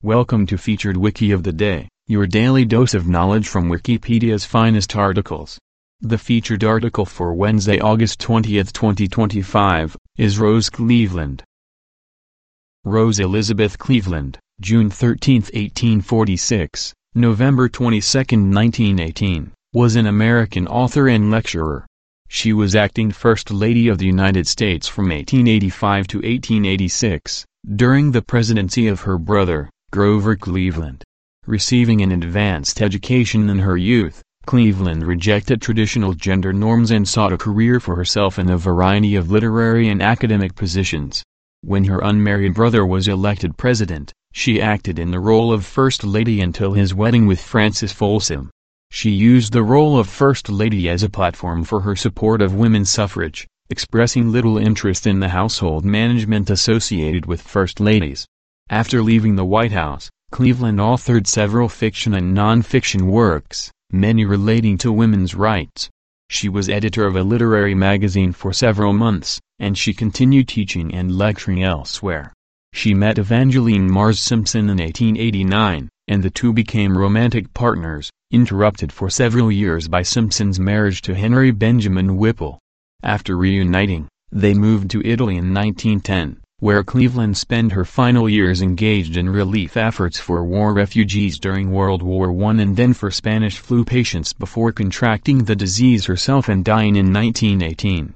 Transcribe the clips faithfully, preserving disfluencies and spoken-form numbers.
Welcome to Featured Wiki of the Day, your daily dose of knowledge from Wikipedia's finest articles. The featured article for Wednesday, August twentieth, twenty twenty-five, is Rose Cleveland. Rose Elizabeth Cleveland, June thirteenth, eighteen forty-six, November twenty-second, nineteen eighteen, was an American author and lecturer. She was acting First Lady of the United States from eighteen eighty-five to eighteen eighty-six, during the presidency of her brother, Grover Cleveland. Receiving an advanced education in her youth, Cleveland rejected traditional gender norms and sought a career for herself in a variety of literary and academic positions. When her unmarried brother was elected president, she acted in the role of First Lady until his wedding with Frances Folsom. She used the role of First Lady as a platform for her support of women's suffrage, expressing little interest in the household management associated with First Ladies. After leaving the White House, Cleveland authored several fiction and non-fiction works, many relating to women's rights. She was editor of a literary magazine for several months, and she continued teaching and lecturing elsewhere. She met Evangeline Mars Simpson in eighteen eighty-nine, and the two became romantic partners, interrupted for several years by Simpson's marriage to Henry Benjamin Whipple. After reuniting, they moved to Italy in nineteen ten, where Cleveland spent her final years engaged in relief efforts for war refugees during World War One and then for Spanish flu patients before contracting the disease herself and dying in nineteen eighteen.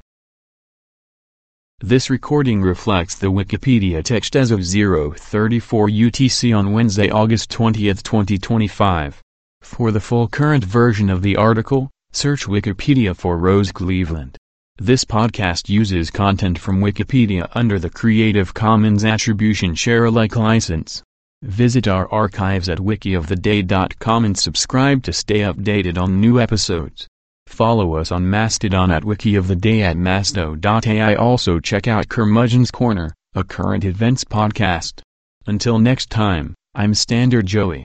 This recording reflects the Wikipedia text as of zero thirty-four U T C on Wednesday, August twentieth, twenty twenty-five. For the full current version of the article, search Wikipedia for Rose Cleveland. This podcast uses content from Wikipedia under the Creative Commons Attribution Share-alike license. Visit our archives at wiki of the day dot com and subscribe to stay updated on new episodes. Follow us on Mastodon at wikioftheday at masto dot A I. Also check out Curmudgeon's Corner, a current events podcast. Until next time, I'm Standard Joey.